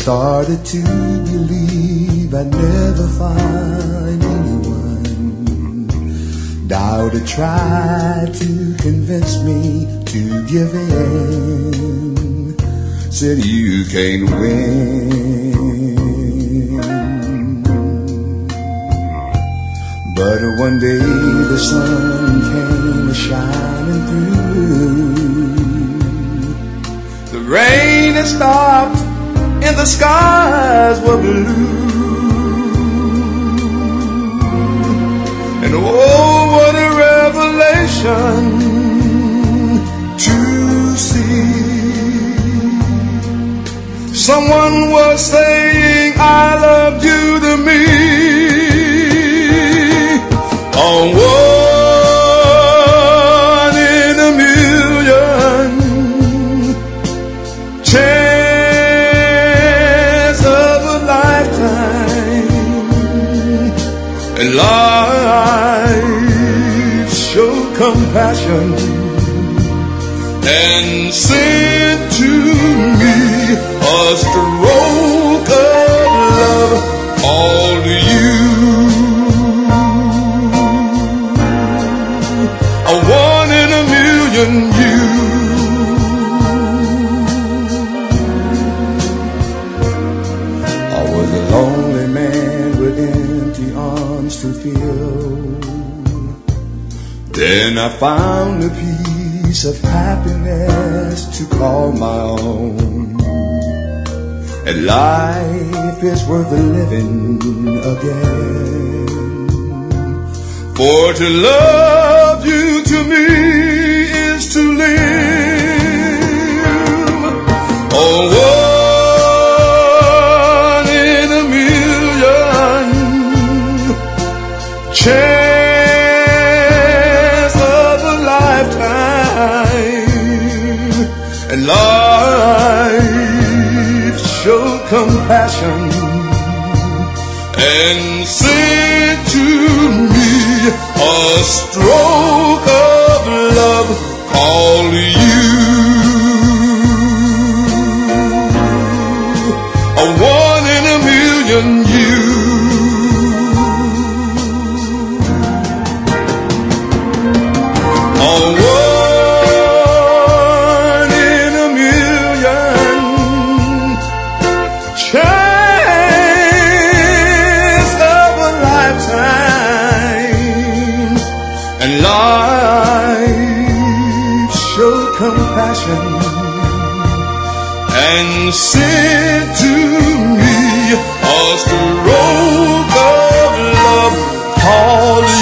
started to believe I'd never find anyone. Doubted, tried to convince me to give in. Said you can't win. But one day the sun came a-shining through. The rain had stopped and the skies were blue. And oh, what a revelation to see. Someone was saying I loved you to me. On one in a million chance of a lifetime. And life showed compassion and sent to me a stroke of love, all to you. A one in a million you. I was a lonely man with empty arms to fill. Then I found a piece of happiness to call my own. And life is worth living again. For to love you to me is to live. Oh, one in a million chance of a lifetime. And life showed compassion and sent to me a stroke of love called you. A one in a million you. A one in a million chance of a lifetime. And life showed compassion and sent to me a stroke of love called